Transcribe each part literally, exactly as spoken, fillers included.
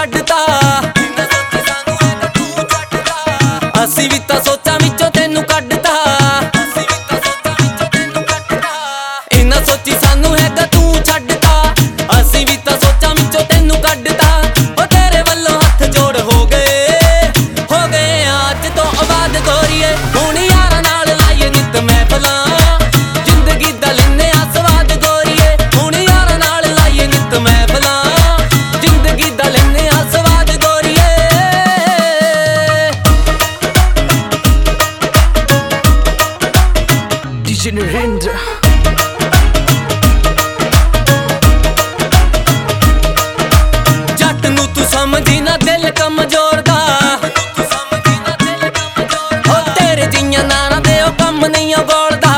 ਕੱਢਤਾ। ਅਸੀਂ ਵੀ ਤਾਂ ਸੋਚਾਂ ਵਿੱਚੋਂ ਤੈਨੂੰ ਕੱਢਤਾ। ਇੰਨਾ ਸੋਚੀ ਸਾਨੂੰ ਹੈਗਾ ਤੂੰ ਛੱਡਤਾ। ਅਸੀਂ ਵੀ ਤਾਂ ਸੋਚਾਂ ਵਿੱਚੋਂ ਤੈਨੂੰ ਕੱਢਤਾ। ਉਹ ਤੇਰੇ ਵੱਲੋਂ ਹੱਥ ਜੋੜ ਹੋ ਗਏ ਹੋ ਗਏ ਅੱਜ ਤੋਂ ਆਬਾਦ ਗੋਰੀਏ। ਹੁਣ ਯਾਰਾਂ ਨਾਲ ਲਾਈਏ ਨਿੱਤ ਮਹਿਫਲਾਂ, ਜ਼ਿੰਦਗੀ ਦਾ ਲੈਨੇ ਆ ਸਵਾਦ ਗੋਰੀਏ। ਹੁਣ ਯਾਰਾਂ ਨਾਲ ਲਾਈਏ ਨਿੱਤ ਮਹਿਫਲਾਂ, ਜ਼ਿੰਦਗੀ ਦਾ ਲੈਨੇ ਆ ਸਵਾਦ ਗੋਰੀਏ। ਡੀਜੇ ਨਰਿੰਦਰ ਜੱਟ ਨੂੰ ਤੂੰ ਸਮਝੀ ਨਾ ਦਿਲ ਕਮਜ਼ੋਰ ਦਾ। ਹੋ ਤੇਰੇ ਜੀਆਂ ਨਾਰਾਂ ਦੇ ਉਹ ਕੰਮ ਨਹੀਂ ਓ ਗੋਲਦਾ।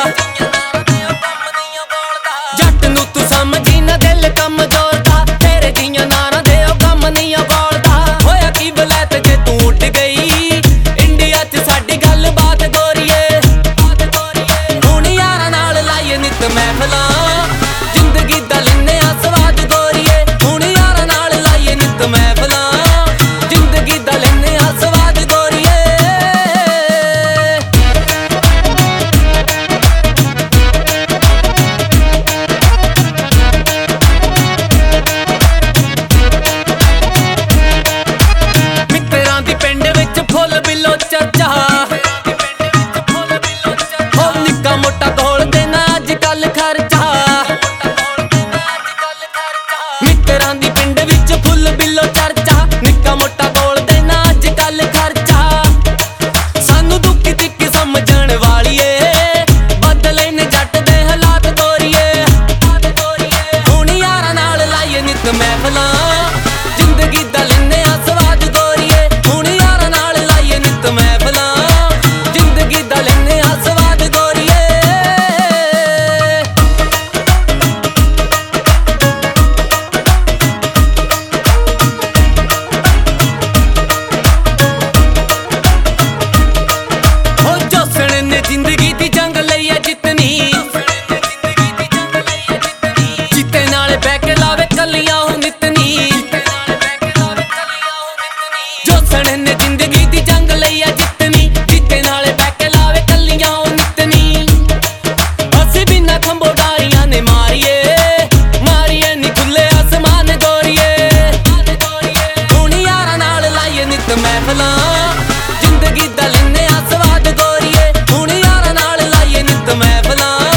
ਜੱਟ ਨੂੰ ਤੂੰ ਸਮਝੀ ਨਾ ਦਿਲ ਕਮਜ਼ੋਰ ਦਾ। ਤੇਰੇ ਜੀਆਂ ਨਾਰਾਂ ਦੇ ਉਹ ਕੰਮ ਨਹੀਂ ਓ ਗੋਲਦਾ। ਹੋਇਆ ਕੀ ਬਲੈਤ ਜੇ ਤੂੰ ਉੱਡ ਗਈ ਇੰਡੀਆ 'ਚ ਸਾਡੀ ਗੱਲ ਬਾਤ ਗੋਰੀਏ। ਹੁਣ ਯਾਰਾਂ ਨਾਲ ਲਾਈਏ ਨਿੱਤ ਮਹਿਫਲਾਂ, ਜ਼ਿੰਦਗੀ ਦਾ ਲੈਨੇ ਆ ਸਵਾਦ ਗੋਰੀਏ। ਹੁਣ ਯਾਰਾਂ ਨਾਲ ਲਾਈਏ ਨਿੱਤ ਮਹਿਫਲਾਂ, ਜ਼ਿੰਦਗੀ ਦਾ ਲੈਨੇ ਆ ਸਵਾਦ ਗੋਰੀਏ। ਮਿੱਤਰਾਂ ਦੀ ਪਿੰਡ ਵਿੱਚ ਫੁੱਲ ਬਿੱਲੋ ਚਰਚਾ। ਹੋ ਨਿੱਕਾ ਮੋਟਾ ਤੋਲ ਦੇਣਾ ਅੱਜ ਕੱਲ ਖਰਚਾ। ਮਿੱਤਰਾਂ ਦੀ ਪਿੰਡ ਵਿੱਚ ਫੁੱਲ ਬਿੱਲੋ ਚਰਚਾ। ਨਿੱਕਾ ਮੋਟਾ ਤੋਲ ਦੇਣਾ ਅੱਜ ਕੱਲ ਖਰਚਾ। ਸਾਨੂੰ ਦੁੱਖ ਦਿੱਕ ਸਮਝਣ ਵਾਲੀਏ, ਬਦਲੇ ਨੇ ਜੱਟ ਦੇ ਹਾਲਾਤ ਗੋਰੀਏ। ਹੁਣ ਯਾਰਾਂ ਨਾਲ ਲਾਈਏ ਨਿੱਤ ਮਹਿਫਲਾਂ, ਜ਼ਿੰਦਗੀ ਦਾ ਲੈਨੇ ਆ ਸਵਾਦ ਗੋਰੀਏ। ਹੁਣ ਯਾਰਾਂ ਨਾਲ ਲਾਈਏ ਨਿੱਤ ਮਹਿਫਲਾਂ, ਜ਼ਿੰਦਗੀ ਦਾ ਲੈਨੇ ਆ ਸਵਾਦ ਗੋਰੀਏ। ਹੋ ਜੋਸਣ ਨੇ ਜ਼ਿੰਦਗੀ ਦੀ ਜੰਗ ਲਈ ਐ ਜਿੱਤਣੀ। ਜਿੱਤੇ ਨਾਲ ਬਹਿ ਕੇ ਲਾਵੇ ਕੱਲੀਆਂ ਉਹ ਨਿਤਨੀ। ਜੋਸਣ ਨੇ ਜ਼ਿੰਦਗੀ ਦੀ ਜੰਗ ਲਈ ਐ ਜਿੱਤਣੀ। ਜਿੱਤੇ ਨਾਲ ਬਹਿ ਕੇ ਲਾਵੇ ਕੱਲੀਆਂ ਉਹ ਨਿਤਨੀ। ਅਸੀਂ ਬਿਨਾਂ ਖੰਭੋ ਡਾਰੀਆਂ ਨੇ ਮਾਰੀਏ ਮਾਰੀਏ ਨੀ ਖੁੱਲੇ ਅਸਮਾਨ ਗੋਰੀਏ। ਹੁਣ ਯਾਰਾਂ ਨਾਲ ਲਾਈਏ ਨਿੱਤ ਮਹਿਫਲਾਂ, ਜ਼ਿੰਦਗੀ ਦਾ ਲੈਨੇ ਆ ਸਵਾਦ ਗੋਰੀਏ। ਹੁਣ ਯਾਰਾਂ ਨਾਲ ਲਾਈਏ ਨਿੱਤ ਮਹਿਫਲਾਂ,